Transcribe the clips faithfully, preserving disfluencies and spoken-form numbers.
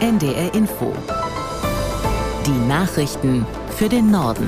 N D R Info. Die Nachrichten für den Norden.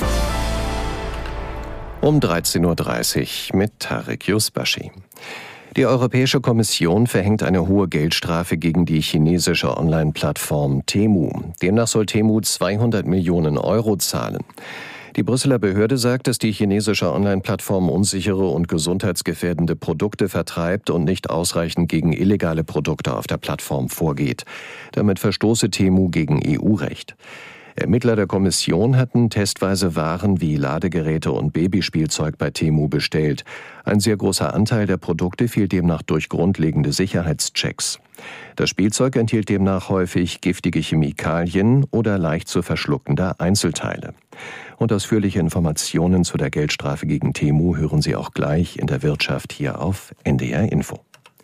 Um dreizehn Uhr dreißig mit Tarek Yusbashi. Die Europäische Kommission verhängt eine hohe Geldstrafe gegen die chinesische Online-Plattform Temu. Demnach soll Temu zweihundert Millionen Euro zahlen. Die Brüsseler Behörde sagt, dass die chinesische Online-Plattform unsichere und gesundheitsgefährdende Produkte vertreibt und nicht ausreichend gegen illegale Produkte auf der Plattform vorgeht. Damit verstoße Temu gegen E U-Recht. Ermittler der Kommission hatten testweise Waren wie Ladegeräte und Babyspielzeug bei Temu bestellt. Ein sehr großer Anteil der Produkte fiel demnach durch grundlegende Sicherheitschecks. Das Spielzeug enthielt demnach häufig giftige Chemikalien oder leicht zu verschluckende Einzelteile. Und ausführliche Informationen zu der Geldstrafe gegen Temu hören Sie auch gleich in der Wirtschaft hier auf N D R Info.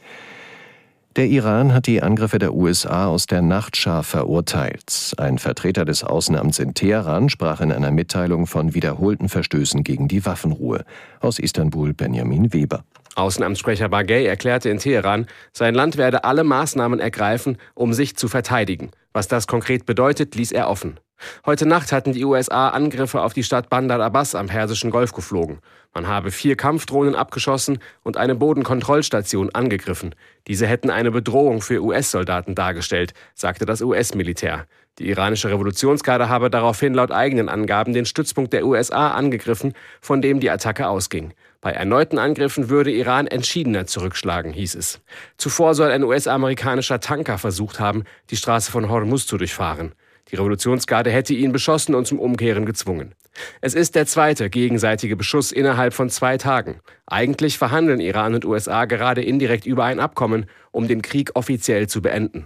Der Iran hat die Angriffe der U S A aus der Nachtschar verurteilt. Ein Vertreter des Außenamts in Teheran sprach in einer Mitteilung von wiederholten Verstößen gegen die Waffenruhe. Aus Istanbul Benjamin Weber. Außenamtssprecher Baghei erklärte in Teheran, sein Land werde alle Maßnahmen ergreifen, um sich zu verteidigen. Was das konkret bedeutet, ließ er offen. Heute Nacht hatten die U S A Angriffe auf die Stadt Bandar Abbas am Persischen Golf geflogen. Man habe vier Kampfdrohnen abgeschossen und eine Bodenkontrollstation angegriffen. Diese hätten eine Bedrohung für U S-Soldaten dargestellt, sagte das U S-Militär. Die iranische Revolutionsgarde habe daraufhin laut eigenen Angaben den Stützpunkt der U S A angegriffen, von dem die Attacke ausging. Bei erneuten Angriffen würde Iran entschiedener zurückschlagen, hieß es. Zuvor soll ein U S-amerikanischer Tanker versucht haben, die Straße von Hormuz zu durchfahren. Die Revolutionsgarde hätte ihn beschossen und zum Umkehren gezwungen. Es ist der zweite gegenseitige Beschuss innerhalb von zwei Tagen. Eigentlich verhandeln Iran und U S A gerade indirekt über ein Abkommen, um den Krieg offiziell zu beenden.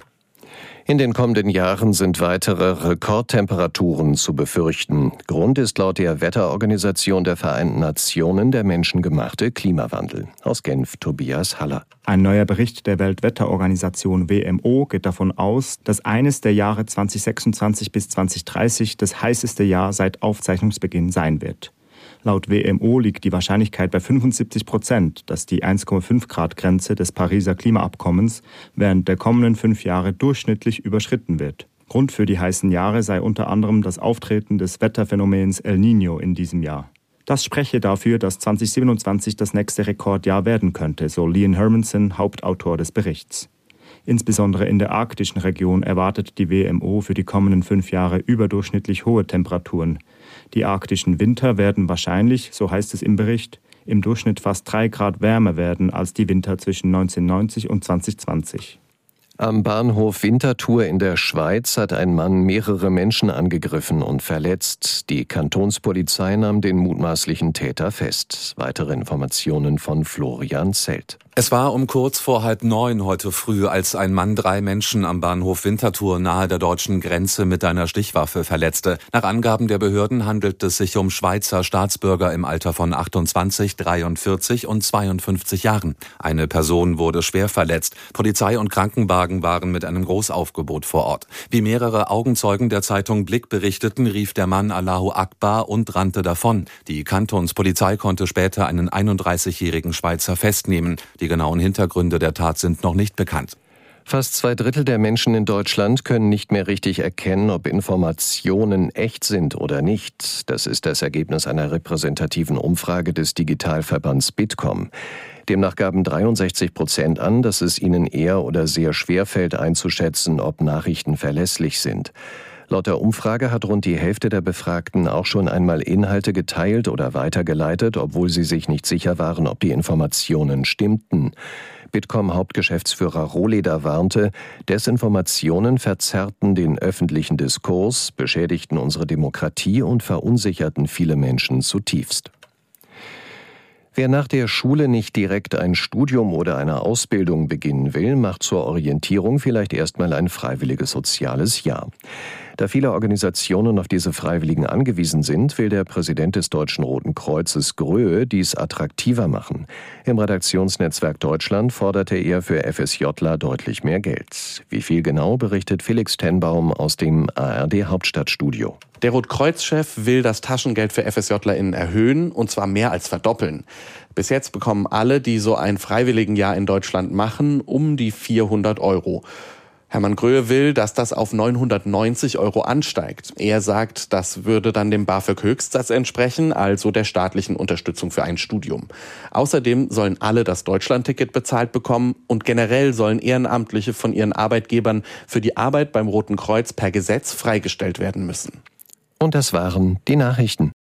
In den kommenden Jahren sind weitere Rekordtemperaturen zu befürchten. Grund ist laut der Wetterorganisation der Vereinten Nationen der menschengemachte Klimawandel. Aus Genf Tobias Haller. Ein neuer Bericht der Weltwetterorganisation W M O geht davon aus, dass eines der Jahre zweitausendsechsundzwanzig bis zweitausenddreißig das heißeste Jahr seit Aufzeichnungsbeginn sein wird. Laut W M O liegt die Wahrscheinlichkeit bei fünfundsiebzig Prozent, dass die eins Komma fünf Grad Grenze des Pariser Klimaabkommens während der kommenden fünf Jahre durchschnittlich überschritten wird. Grund für die heißen Jahre sei unter anderem das Auftreten des Wetterphänomens El Niño in diesem Jahr. Das spreche dafür, dass zweitausendsiebenundzwanzig das nächste Rekordjahr werden könnte, so Lian Hermanson, Hauptautor des Berichts. Insbesondere in der arktischen Region erwartet die W M O für die kommenden fünf Jahre überdurchschnittlich hohe Temperaturen. Die arktischen Winter werden wahrscheinlich, so heißt es im Bericht, im Durchschnitt fast drei Grad wärmer werden als die Winter zwischen neunzehnhundertneunzig und zweitausendzwanzig. Am Bahnhof Winterthur in der Schweiz hat ein Mann mehrere Menschen angegriffen und verletzt. Die Kantonspolizei nahm den mutmaßlichen Täter fest. Weitere Informationen von Florian Zelt. Es war um kurz vor halb neun heute früh, als ein Mann drei Menschen am Bahnhof Winterthur nahe der deutschen Grenze mit einer Stichwaffe verletzte. Nach Angaben der Behörden handelt es sich um Schweizer Staatsbürger im Alter von achtundzwanzig, dreiundvierzig und zweiundfünfzig Jahren. Eine Person wurde schwer verletzt. Polizei und Krankenwagen waren mit einem Großaufgebot vor Ort. Wie mehrere Augenzeugen der Zeitung Blick berichteten, rief der Mann Allahu Akbar und rannte davon. Die Kantonspolizei konnte später einen einunddreißigjährigen Schweizer festnehmen. Die genauen Hintergründe der Tat sind noch nicht bekannt. Fast zwei Drittel der Menschen in Deutschland können nicht mehr richtig erkennen, ob Informationen echt sind oder nicht. Das ist das Ergebnis einer repräsentativen Umfrage des Digitalverbands Bitkom. Demnach gaben dreiundsechzig Prozent an, dass es ihnen eher oder sehr schwer fällt einzuschätzen, ob Nachrichten verlässlich sind. Laut der Umfrage hat rund die Hälfte der Befragten auch schon einmal Inhalte geteilt oder weitergeleitet, obwohl sie sich nicht sicher waren, ob die Informationen stimmten. Bitkom-Hauptgeschäftsführer Rohleder warnte, Desinformationen verzerrten den öffentlichen Diskurs, beschädigten unsere Demokratie und verunsicherten viele Menschen zutiefst. Wer nach der Schule nicht direkt ein Studium oder eine Ausbildung beginnen will, macht zur Orientierung vielleicht erstmal ein freiwilliges soziales Jahr. Da viele Organisationen auf diese Freiwilligen angewiesen sind, will der Präsident des Deutschen Roten Kreuzes Gröhe dies attraktiver machen. Im Redaktionsnetzwerk Deutschland forderte er für FSJler deutlich mehr Geld. Wie viel genau, berichtet Felix Tenbaum aus dem A R D-Hauptstadtstudio. Der Rotkreuz-Chef will das Taschengeld für FSJlerInnen erhöhen, und zwar mehr als verdoppeln. Bis jetzt bekommen alle, die so ein Freiwilligenjahr in Deutschland machen, um die vierhundert Euro. Hermann Gröhe will, dass das auf neunhundertneunzig Euro ansteigt. Er sagt, das würde dann dem BAföG-Höchstsatz entsprechen, also der staatlichen Unterstützung für ein Studium. Außerdem sollen alle das Deutschlandticket bezahlt bekommen und generell sollen Ehrenamtliche von ihren Arbeitgebern für die Arbeit beim Roten Kreuz per Gesetz freigestellt werden müssen. Und das waren die Nachrichten.